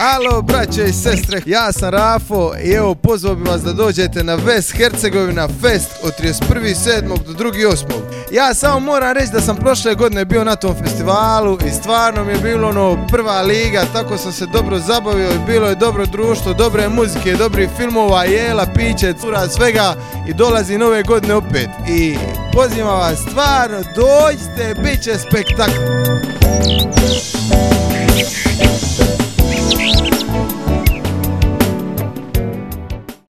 Alo braće i sestre, ja sam Rafo i evo pozvao bi vas da dođete na West Hercegovina Fest od 31.7. do 2.8. Ja samo moram reći da sam prošle godine bio na tom festivalu i stvarno mi je bilo prva liga, tako sam se dobro zabavio i bilo je dobro društvo, dobre muzike, dobrih filmova, jela, piće, cura, svega i dolazi nove godine opet. I pozivam vas stvarno, dođite, bit će spektakl.